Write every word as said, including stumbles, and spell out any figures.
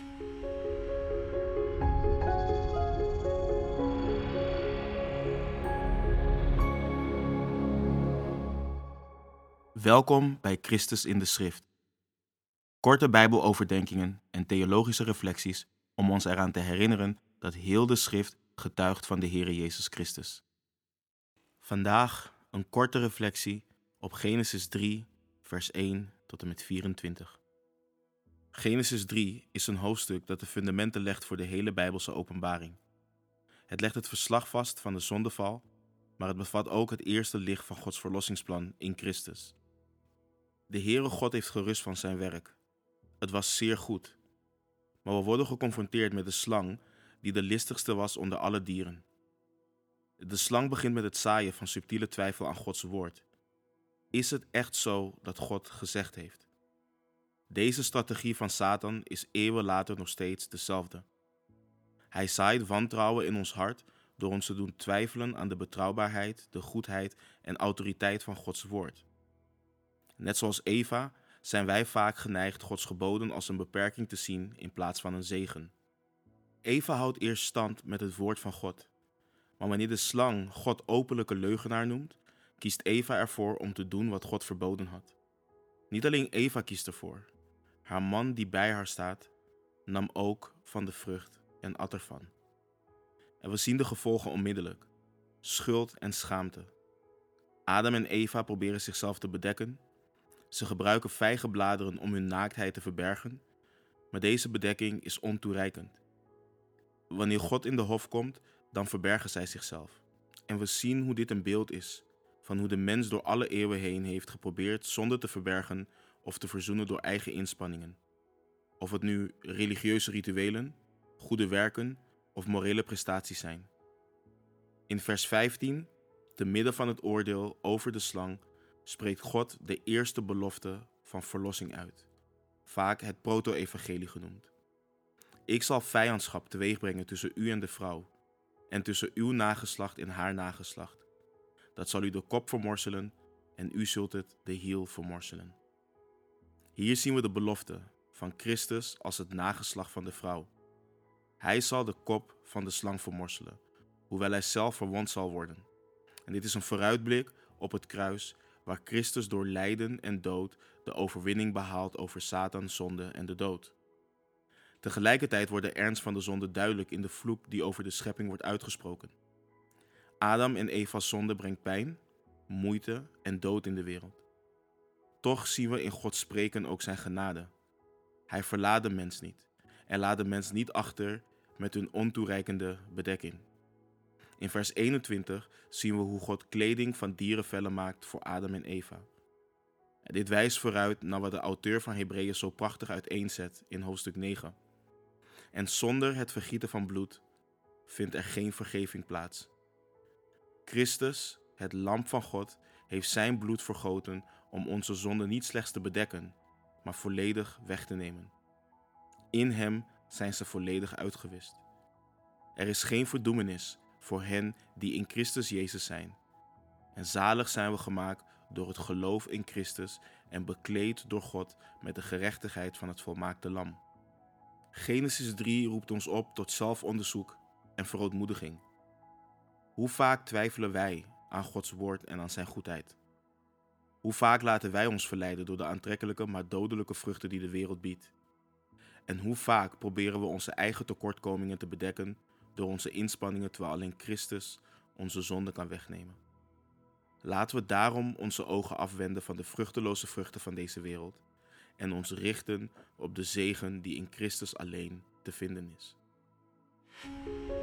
Welkom bij Christus in de Schrift. Korte Bijbeloverdenkingen en theologische reflecties om ons eraan te herinneren dat heel de Schrift getuigt van de Heere Jezus Christus. Vandaag een korte reflectie op Genesis drie, vers één tot en met vierentwintig. Genesis drie is een hoofdstuk dat de fundamenten legt voor de hele Bijbelse openbaring. Het legt het verslag vast van de zondeval, maar het bevat ook het eerste licht van Gods verlossingsplan in Christus. De Heere God heeft gerust van zijn werk. Het was zeer goed. Maar we worden geconfronteerd met de slang die de listigste was onder alle dieren. De slang begint met het zaaien van subtiele twijfel aan Gods woord. Is het echt zo dat God gezegd heeft? Deze strategie van Satan is eeuwen later nog steeds dezelfde. Hij zaait wantrouwen in ons hart door ons te doen twijfelen aan de betrouwbaarheid, de goedheid en autoriteit van Gods woord. Net zoals Eva zijn wij vaak geneigd Gods geboden als een beperking te zien in plaats van een zegen. Eva houdt eerst stand met het woord van God. Maar wanneer de slang God openlijke leugenaar noemt, kiest Eva ervoor om te doen wat God verboden had. Niet alleen Eva kiest ervoor. Haar man die bij haar staat, nam ook van de vrucht en at ervan. En we zien de gevolgen onmiddellijk. Schuld en schaamte. Adam en Eva proberen zichzelf te bedekken. Ze gebruiken vijgenbladeren om hun naaktheid te verbergen, maar deze bedekking is ontoereikend. Wanneer God in de hof komt, dan verbergen zij zichzelf. En we zien hoe dit een beeld is van hoe de mens door alle eeuwen heen heeft geprobeerd zonde te verbergen of te verzoenen door eigen inspanningen. Of het nu religieuze rituelen, goede werken of morele prestaties zijn. In vers vijftien, te midden van het oordeel over de slang, spreekt God de eerste belofte van verlossing uit, vaak het proto-evangelie genoemd. Ik zal vijandschap teweegbrengen tussen u en de vrouw, en tussen uw nageslacht en haar nageslacht. Dat zal u de kop vermorselen, en u zult het de hiel vermorselen. Hier zien we de belofte van Christus als het nageslacht van de vrouw. Hij zal de kop van de slang vermorselen, hoewel hij zelf verwond zal worden. En dit is een vooruitblik op het kruis, waar Christus door lijden en dood de overwinning behaalt over Satan, zonde en de dood. Tegelijkertijd wordt de ernst van de zonde duidelijk in de vloek die over de schepping wordt uitgesproken. Adam en Eva's zonde brengt pijn, moeite en dood in de wereld. Toch zien we in God spreken ook zijn genade. Hij verlaat de mens niet en laat de mens niet achter met hun ontoereikende bedekking. In vers eenentwintig zien we hoe God kleding van dierenvellen maakt voor Adam en Eva. En dit wijst vooruit naar wat de auteur van Hebreeën zo prachtig uiteenzet in hoofdstuk negen. En zonder het vergieten van bloed vindt er geen vergeving plaats. Christus, het lam van God, heeft zijn bloed vergoten om onze zonden niet slechts te bedekken, maar volledig weg te nemen. In hem zijn ze volledig uitgewist. Er is geen verdoemenis voor hen die in Christus Jezus zijn. En zalig zijn we gemaakt door het geloof in Christus en bekleed door God met de gerechtigheid van het volmaakte lam. Genesis drie roept ons op tot zelfonderzoek en verootmoediging. Hoe vaak twijfelen wij aan Gods woord en aan zijn goedheid? Hoe vaak laten wij ons verleiden door de aantrekkelijke maar dodelijke vruchten die de wereld biedt? En hoe vaak proberen we onze eigen tekortkomingen te bedekken door onze inspanningen terwijl alleen Christus onze zonde kan wegnemen? Laten we daarom onze ogen afwenden van de vruchteloze vruchten van deze wereld en ons richten op de zegen die in Christus alleen te vinden is.